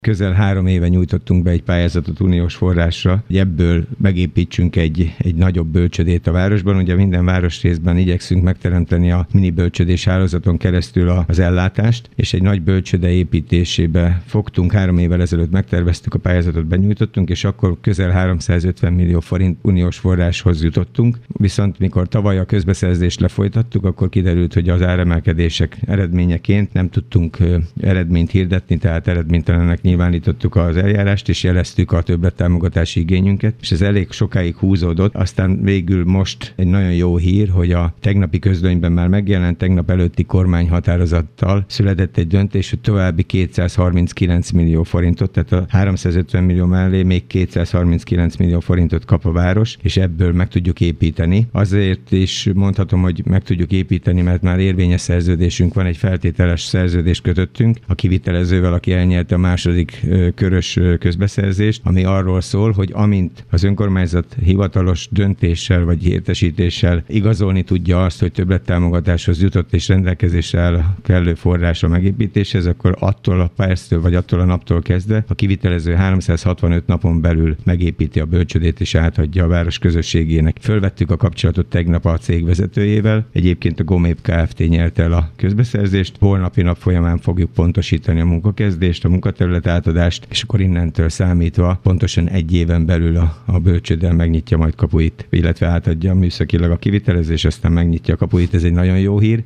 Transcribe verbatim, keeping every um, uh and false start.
Közel három éve nyújtottunk be egy pályázatot uniós forrásra, hogy ebből megépítsünk egy, egy nagyobb bölcsödét a városban. Ugye minden városrészben igyekszünk megteremteni a mini bölcsödés hálózaton keresztül az ellátást, és egy nagy bölcsöde építésébe fogtunk, három évvel ezelőtt megterveztük, a pályázatot benyújtottunk, és akkor közel háromszázötven millió forint uniós forráshoz jutottunk. Viszont mikor tavaly a közbeszerzést lefolytattuk, akkor kiderült, hogy az áremelkedések eredményeként nem tudtunk eredményt hirdetni, tehát eredménytelennek nyilvánítottuk az eljárást, és jeleztük a többlettámogatási igényünket, és ez elég sokáig húzódott. Aztán végül most egy nagyon jó hír, hogy a tegnapi közlönyben már megjelent, tegnap előtti kormányhatározattal született egy döntés, hogy további kétszázharminckilenc millió forintot, tehát a háromszázötven millió mellé még kétszázharminckilenc millió forintot kap a város, és ebből meg tudjuk építeni. Azért is mondhatom, hogy meg tudjuk építeni, mert már érvényes szerződésünk van, egy feltételes szerződést kötöttünk a kivitelezővel, aki elnyerte a második körös közbeszerzést, ami arról szól, hogy amint az önkormányzat hivatalos döntéssel vagy értesítéssel igazolni tudja azt, hogy többlettámogatáshoz jutott és rendelkezésre áll a kellő forrás a megépítéshez, akkor attól a perctől vagy attól a naptól kezdve a kivitelező háromszázhatvanöt napon belül megépíti a bölcsödét és átadja a város közösségének. Fölvettük a kapcsolatot tegnap a cég vezetőjével, egyébként a Gomép Kft. Nyerte el a közbeszerzést, holnapi nap folyamán fogjuk pontosítani a munkakezdést, a munkaterület átadást, és akkor innentől számítva pontosan egy éven belül a, a bölcsődel megnyitja majd kapuit, illetve átadja műszakilag a kivitelezés, aztán megnyitja a kapuit. Ez egy nagyon jó hír.